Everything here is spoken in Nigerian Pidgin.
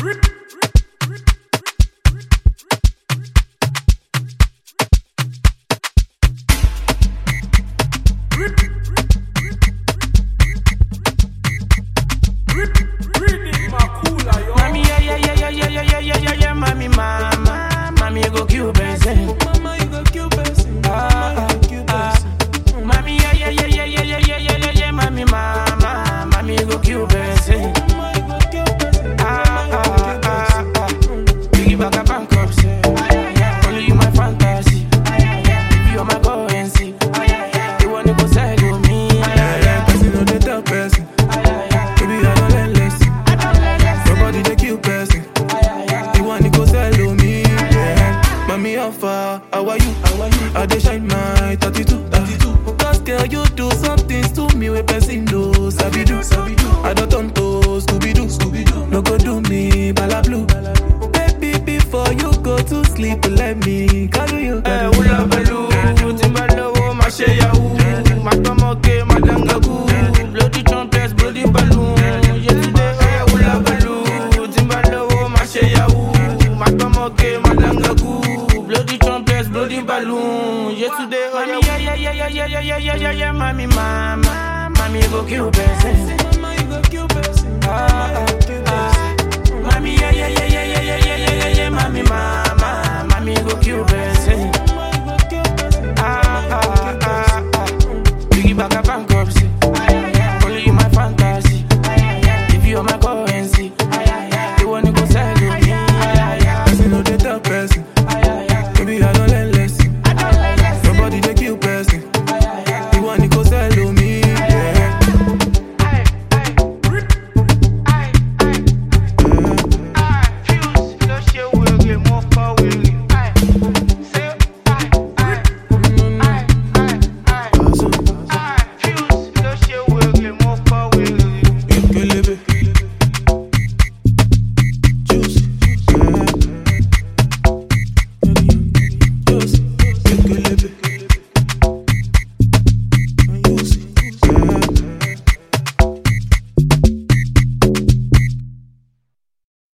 Mami, yeah, mami, mama. Mami, you go kill person. Mama, you go kill person. Mami, yeah, mami, mama. Mami, you go kill person. Biggie back a bankruptcy. Only you my fantasy. You are my currency. You wanna go side with me? Person on the top person. Baby, I don't let less. Nobody they kill person. You wanna go sell to me? Yeah. Mami, how far? How are you? I dey shine my 32. Cause girl, you do some things to me with person do. Sabi do. I don't turn to Scooby-Doo. No go do me bala blue. Baby, before you go to sleep, let me cuddle you. Ula balu, timbalo, ma she yahoo. Ma tomoke, ma dangagu. Bloody trumpets, bloody balloon. Yesterday, ula balu, timbalo, ma she yahoo. Ma tomoke, ma dangagu. Bloody trumpets, bloody balloon. Yesterday, mami, yeah, mami, mama. Mami, go kill person.